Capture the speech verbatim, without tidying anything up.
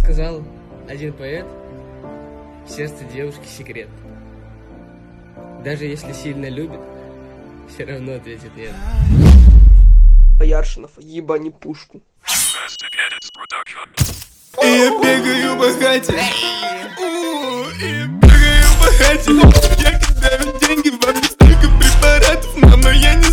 сказал один поэт, в сердце девушки секрет. Даже если сильно любит, все равно ответит нет. Бояршинов, ебани пушку. И я бегаю по хате, и я бегаю по хате. Я кидаю деньги, вам не столько препаратов, мама, я не